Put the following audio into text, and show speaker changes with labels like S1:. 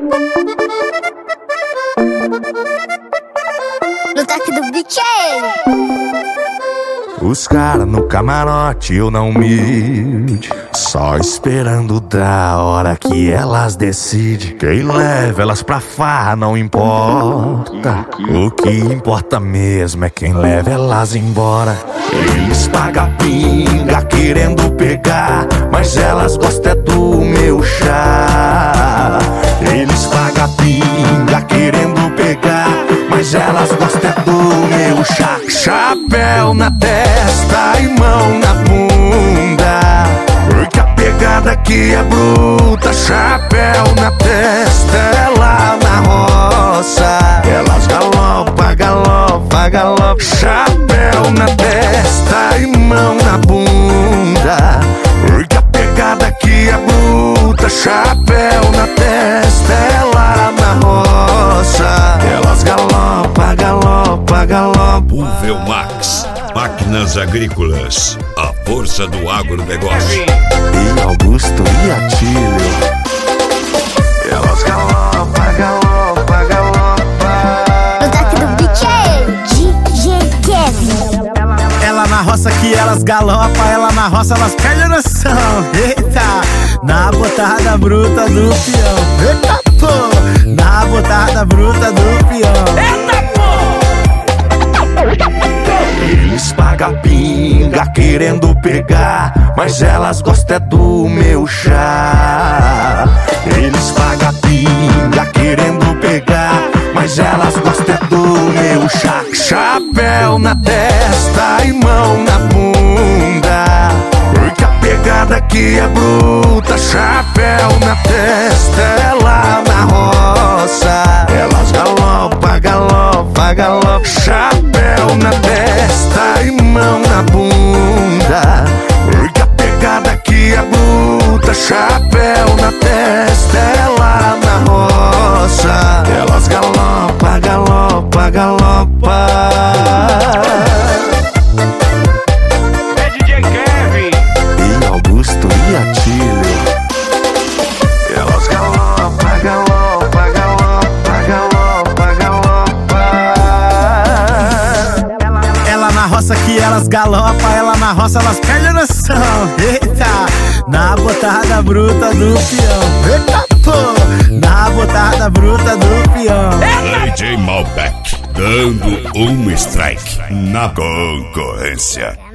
S1: No toque do beat.
S2: Os caras no camarote, eu não humilde, só esperando da hora que elas decidem. Quem leva elas pra farra não importa, o que importa mesmo é quem leva elas embora. Eles pagam pinga querendo pegar, mas elas gostam é do meu chá. Eles pagam pinga querendo pegar, mas elas gostam é do meu chá. Chapéu na testa e mão na bunda, porque a pegada aqui é bruta. Chapéu na testa, é lá na roça, elas galopa, galopa, galopa. Chapéu na testa e mão na bunda, porque a pegada aqui é bruta. Chapéu na testa, é lá na roça, elas galopa, galopa, galopa.
S3: Uvelmax, máquinas agrícolas, a força do agronegócio.
S2: E Augusto e Atílio, elas galopa, galopa, galopa.
S1: No toque do beat. DJ Kevin.
S4: Ela na roça que elas galopa, ela na roça elas perdem a noção. Eita, na botada bruta do peão. Eita, pô, na botada bruta do peão. Eita, pô.
S2: Eles pagam pinga querendo pegar, mas elas gostam é do meu chá. Eles pagam pinga querendo pegar, mas elas gostam é do meu chá. Chapéu na testa e mão na bunda, porque a pegada aqui é bruta. Chapéu na testa, é lá na roça, elas galopa, galopa, galopa. Chapéu na testa e mão na bunda, porque a pegada aqui é bruta. Chapéu na testa, é lá na roça, elas galopa, galopa, galopa.
S5: É DJ Kevin
S2: E Augusto e Atílio, elas galopa, galopa, galopa, galopa, galopa.
S4: Ela na roça que elas galopa, ela na roça elas perdem a noção. Eita, na botada bruta do peão. Eita, pô, na botada bruta do peão.
S3: DJ Malbec, dando um strike na concorrência.